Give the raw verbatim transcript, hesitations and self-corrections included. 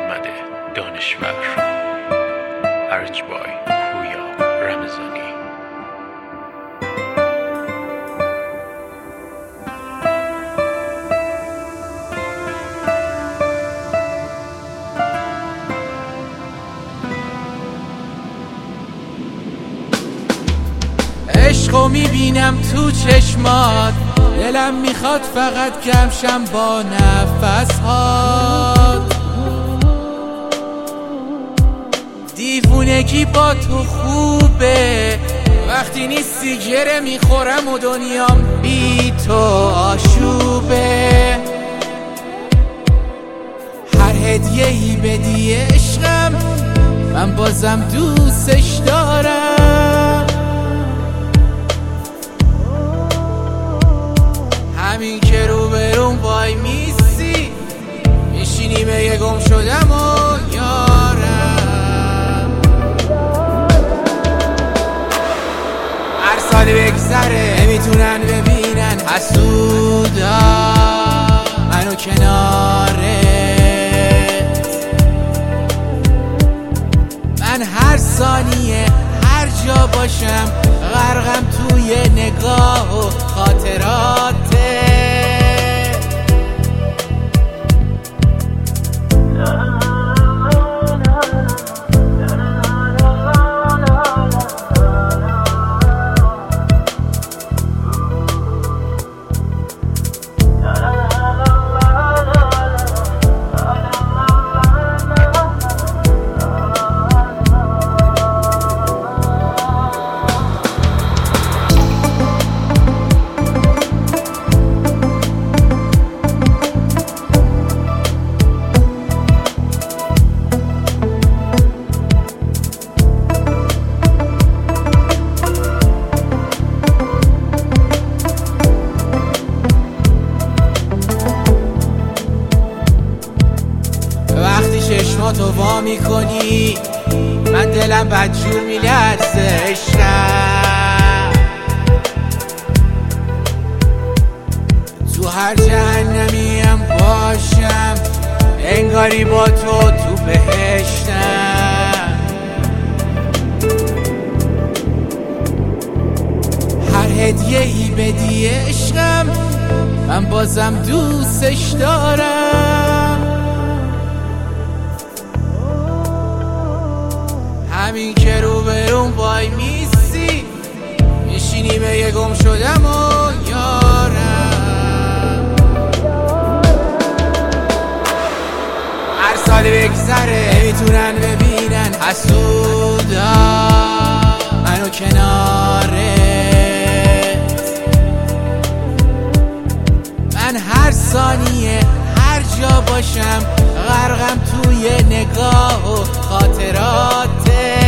محمد دانشور، ارجبای پویا رمضانی. عشقو میبینم تو چشمات، دلم میخواد فقط کمشم با نفسهات. دیوونگی با تو خوبه، وقتی نیستی گره میخورم و دنیام بی تو آشوبه. هر هدیه‌ای بدی عشقم، من بازم دوستش دارم. همین که رو برون وای میسی، میشینی به یه گم شدم و یارم. هر سال بگذره نمیتونن ببینن حسودا منو کناره. من هر ثانیه هر جا باشم غرقم توی نگاه و خاطراته. وقتی چشماتو وا میکنی من دلم بدجور میلرزه عشقم. تو هر جهنمیم باشم انگاری با تو تو بهشتم. هر هدیه‌ای بدی عشقم، من بازم دوستش دارم. همین که رو برون وای میسی، میشینی به یه گم شدم و یارم. هر سال بگذره نمیتونن ببینن حسودا منو کناره. من هر ثانیه هر جا باشم غرقم توی نگاه و خاطراته.